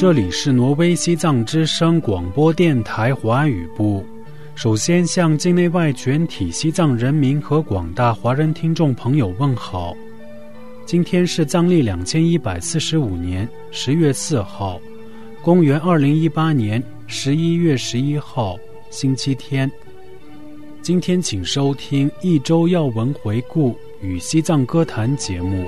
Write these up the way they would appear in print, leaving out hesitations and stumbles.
这里是挪威西藏之声广播电台华语部。首先向境内外全体西藏人民和广大华人听众朋友问好。今天是藏历2145年10月4号，公元2018年11月11号，星期天。今天请收听一周要闻回顾与西藏歌坛节目。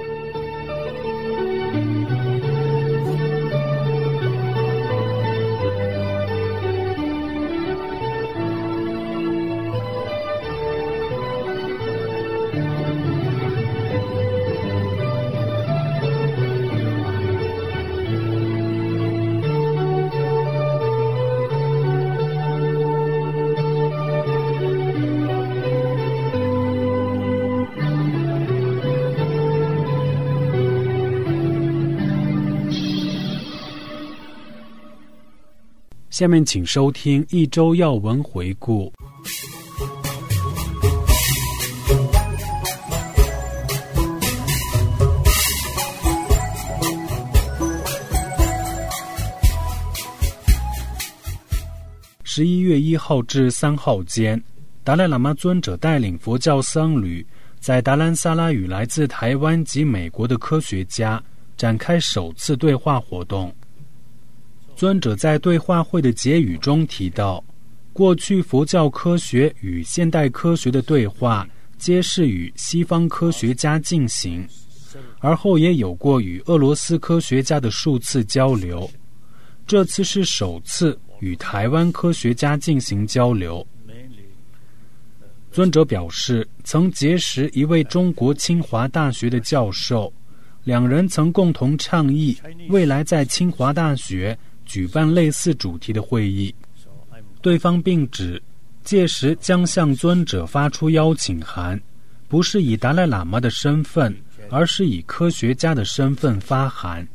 下面请收听一周要闻回顾。11月1号至3号间，达赖喇嘛尊者带领佛教僧侣在达兰萨拉与来自台湾及美国的科学家展开首次对话活动。尊者在对话会的结语中提到，过去佛教科学与现代科学的对话皆是与西方科学家进行，而后也有过与俄罗斯科学家的数次交流，这次是首次与台湾科学家进行交流。尊者表示，曾结识一位中国清华大学的教授，两人曾共同倡议未来在清华大学举办类似主题的会议。对方并指，届时将向尊者发出邀请函，不是以达赖喇嘛的身份，而是以科学家的身份发函。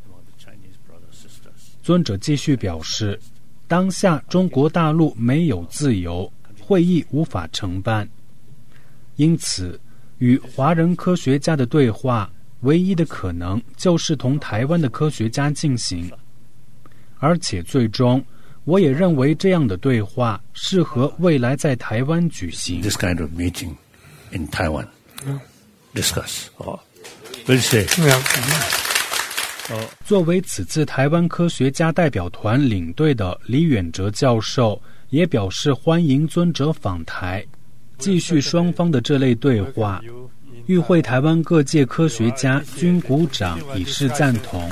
尊者继续表示，当下中国大陆没有自由，会议无法承办，因此与华人科学家的对话唯一的可能就是同台湾的科学家进行，而且最终我也认为这样的对话适合未来在台湾举行。 This kind of meeting in Taiwan discuss we'll say 作为此次台湾科学家代表团领队的李远哲教授也表示欢迎尊者访台，继续双方的这类对话，与会台湾各界科学家均鼓掌以示赞同。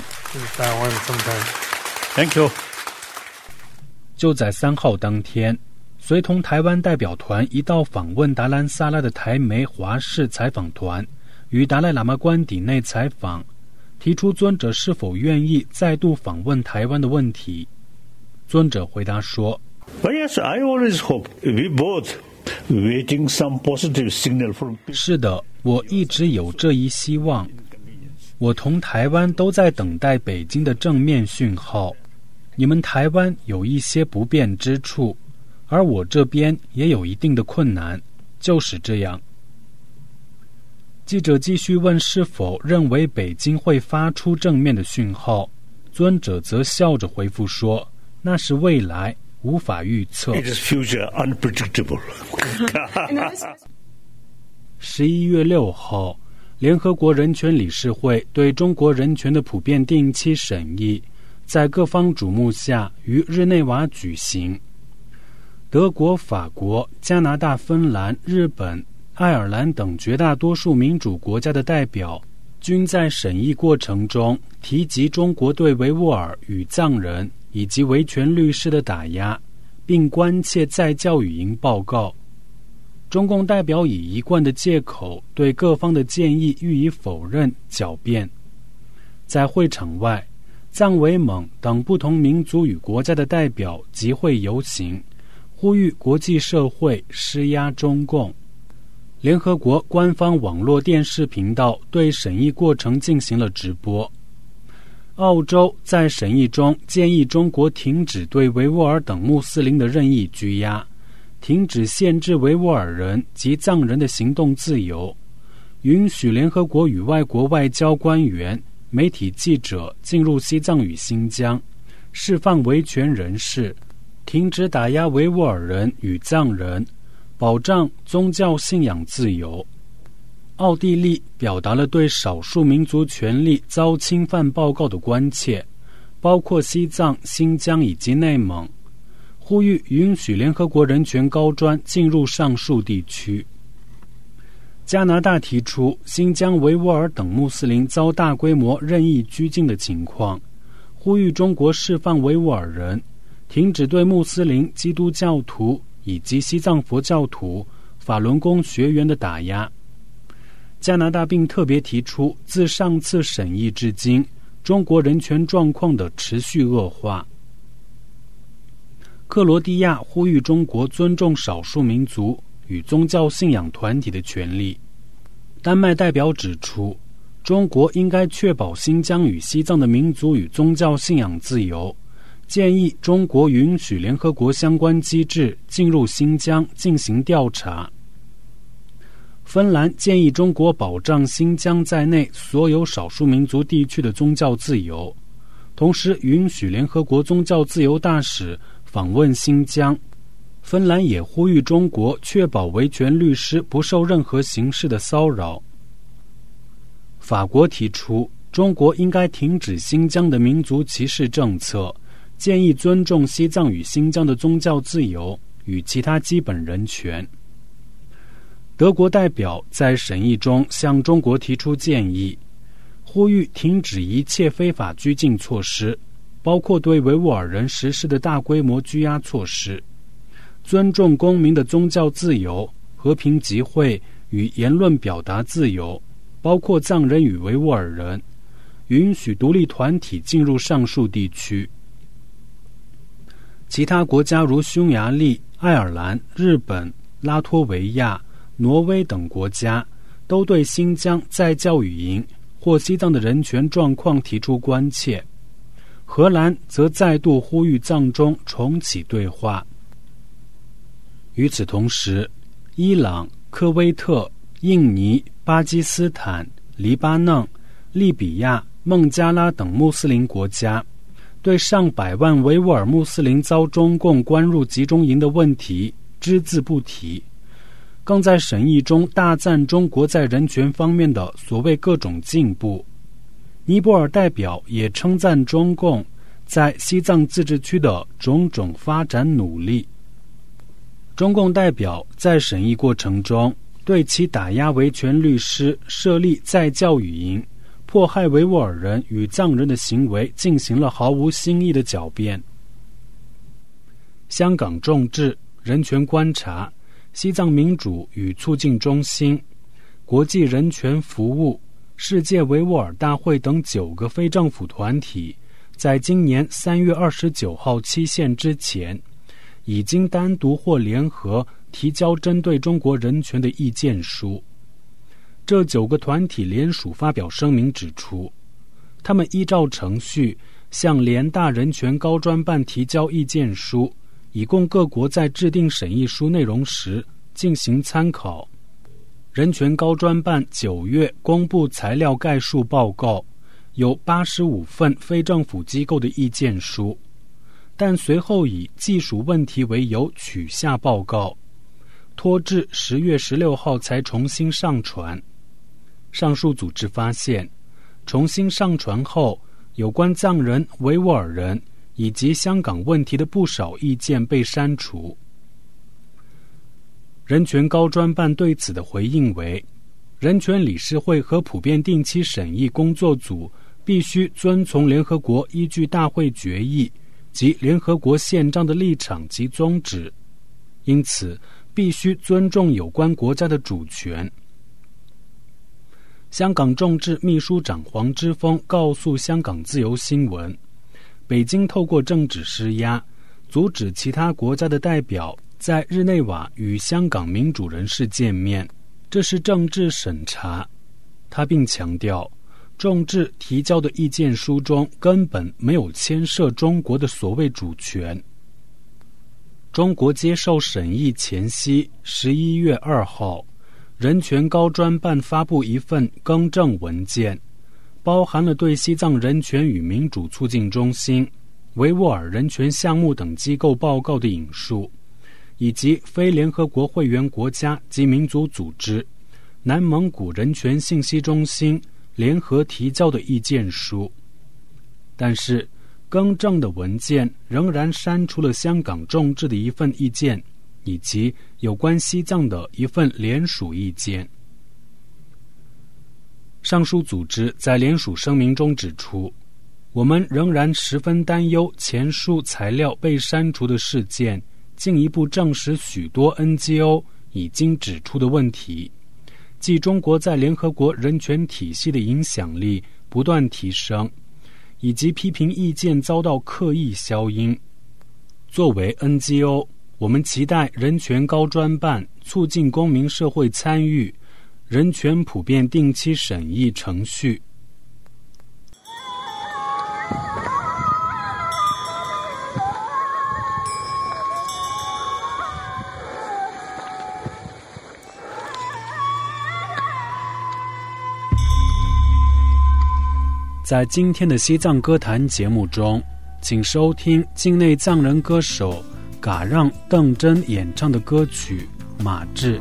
Thank you。 就在3号当天，随同台湾代表团一道访问达兰萨拉的台媒华视采访团与达赖喇嘛官邸内采访，提出尊者是否愿意再度访问台湾的问题。尊者回答说， But yes, I always hope we both waiting some positive signal from people. 是的，我一直有这一希望，我同台湾都在等待北京的正面讯号。你们台湾有一些不便之处，而我这边也有一定的困难，就是这样。记者继续问是否认为北京会发出正面的讯号，尊者则笑着回复说，那是未来，无法预测。 It is future unpredictable. 11月6号，联合国人权理事会对中国人权的普遍定期审议在各方瞩目下于日内瓦举行。德国、法国、加拿大、芬兰、日本、爱尔兰等绝大多数民主国家的代表均在审议过程中提及中国对维吾尔与藏人以及维权律师的打压，并关切再教育营报告。中共代表以一贯的借口对各方的建议予以否认狡辩。在会场外，藏维蒙等不同民族与国家的代表集会游行，呼吁国际社会施压中共。联合国官方网络电视频道对审议过程进行了直播。澳洲在审议中建议中国停止对维吾尔等穆斯林的任意拘押，停止限制维吾尔人及藏人的行动自由，允许联合国与外国外交官员、媒体记者进入西藏与新疆， 释放维权人士，停止打压维吾尔人与藏人，保障宗教信仰自由。奥地利表达了对少数民族权利遭侵犯报告的关切，包括西藏、新疆以及内蒙，呼吁允许联合国人权高专进入上述地区。加拿大提出新疆维吾尔等穆斯林遭大规模任意拘禁的情况，呼吁中国释放维吾尔人，停止对穆斯林、基督教徒以及西藏佛教徒、法轮功学员的打压。加拿大并特别提出，自上次审议至今，中国人权状况的持续恶化。克罗地亚呼吁中国尊重少数民族与宗教信仰团体的权利。丹麦代表指出，中国应该确保新疆与西藏的民族与宗教信仰自由，建议中国允许联合国相关机制进入新疆进行调查。芬兰建议中国保障新疆在内所有少数民族地区的宗教自由，同时允许联合国宗教自由大使访问新疆。芬兰也呼吁中国确保维权律师不受任何形式的骚扰。法国提出，中国应该停止新疆的民族歧视政策，建议尊重西藏与新疆的宗教自由与其他基本人权。德国代表在审议中向中国提出建议，呼吁停止一切非法拘禁措施，包括对维吾尔人实施的大规模拘押措施，尊重公民的宗教自由、和平集会与言论表达自由，包括藏人与维吾尔人，允许独立团体进入上述地区。其他国家如匈牙利、爱尔兰、日本、拉脱维亚、挪威等国家都对新疆在教育营或西藏的人权状况提出关切。荷兰则再度呼吁藏中重启对话。与此同时，伊朗、科威特、印尼、巴基斯坦、黎巴嫩、利比亚、孟加拉等穆斯林国家对上百万维吾尔穆斯林遭中共关入集中营的问题只字不提，更在审议中大赞中国在人权方面的所谓各种进步。尼泊尔代表也称赞中共在西藏自治区的种种发展努力。中共代表在审议过程中对其打压维权律师、设立再教育营、迫害维吾尔人与藏人的行为进行了毫无新意的狡辩。香港众志、人权观察、西藏民主与促进中心、国际人权服务、世界维吾尔大会等9个非政府团体，在今年3月29号期限之前，已经单独或联合提交针对中国人权的意见书。这9个团体联署发表声明指出，他们依照程序向联大人权高专办提交意见书，以供各国在制定审议书内容时进行参考。人权高专办9月公布材料概述报告，有85份非政府机构的意见书，但随后以技术问题为由取下报告，拖至10月16号才重新上传。上述组织发现，重新上传后，有关藏人、维吾尔人以及香港问题的不少意见被删除。人权高专办对此的回应为，人权理事会和普遍定期审议工作组必须遵从联合国依据大会决议及联合国宪章的立场及宗旨，因此必须尊重有关国家的主权。香港众志秘书长黄之锋告诉香港自由新闻，北京透过政治施压，阻止其他国家的代表在日内瓦与香港民主人士见面，这是政治审查。他并强调，众志提交的意见书中根本没有牵涉中国的所谓主权。中国接受审议前夕11月2号，人权高专办发布一份更正文件，包含了对西藏人权与民主促进中心、 维吾尔人权项目等机构报告的引述，以及非联合国会员国家及民族组织南蒙古人权信息中心联合提交的意见书。但是更正的文件仍然删除了香港众志的一份意见，以及有关西藏的一份联署意见。上述组织在联署声明中指出，我们仍然十分担忧前述材料被删除的事件进一步证实许多 NGO 已经指出的问题，即中国在联合国人权体系的影响力不断提升，以及批评意见遭到刻意消音。作为 NGO， 我们期待人权高专办促进公民社会参与人权普遍定期审议程序。在今天的西藏歌坛节目中，请收听境内藏人歌手嘎让邓真演唱的歌曲《马志》。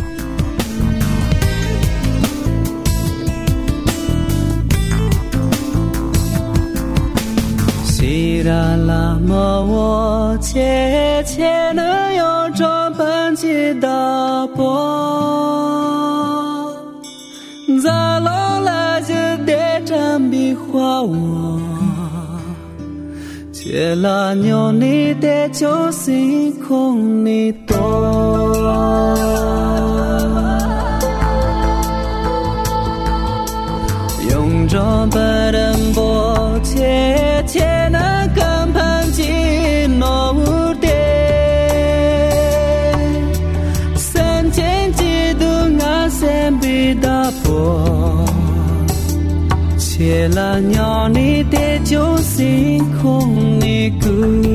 西达拉摩我切切能有种本气的波，在龙来就得真比划我，切拉牛你得就星空你多。用种本人波切切能跟盘进诺无的三千几度俺三比大波，切拉鸟你的就星空你孤。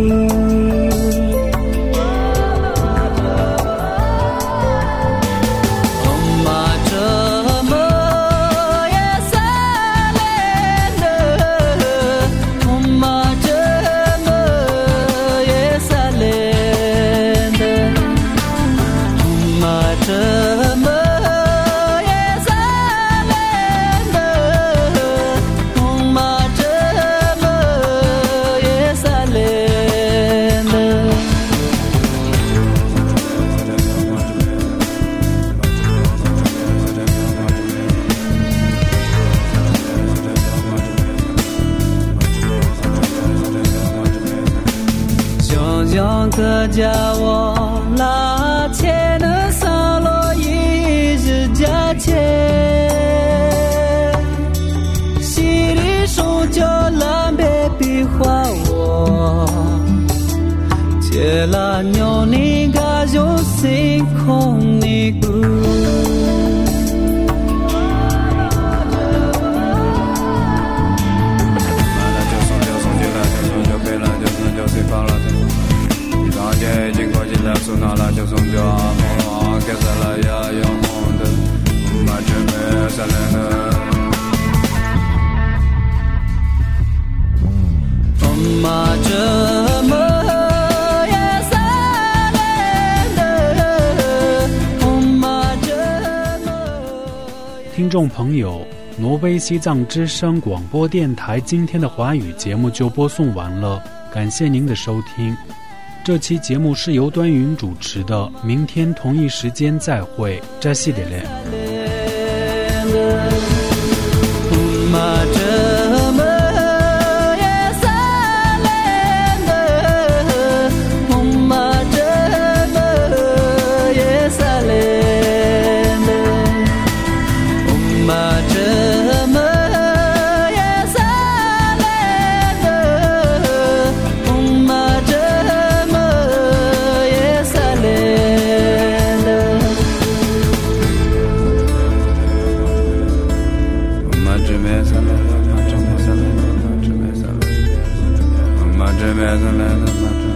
个家我拉切能萨罗一日家切，西里手就蓝别比划我，切拉牛你嘎就星空你孤。经过尽量苏拿拉就从就阿莫给在了呀有红的马这没三连的马这么也三连的马这么。 听众朋友，挪威西藏之声广播电台今天的华语节目就播送完了，感谢您的收听。这期节目是由端云主持的，明天同一时间再会，扎西德勒。 这边的来的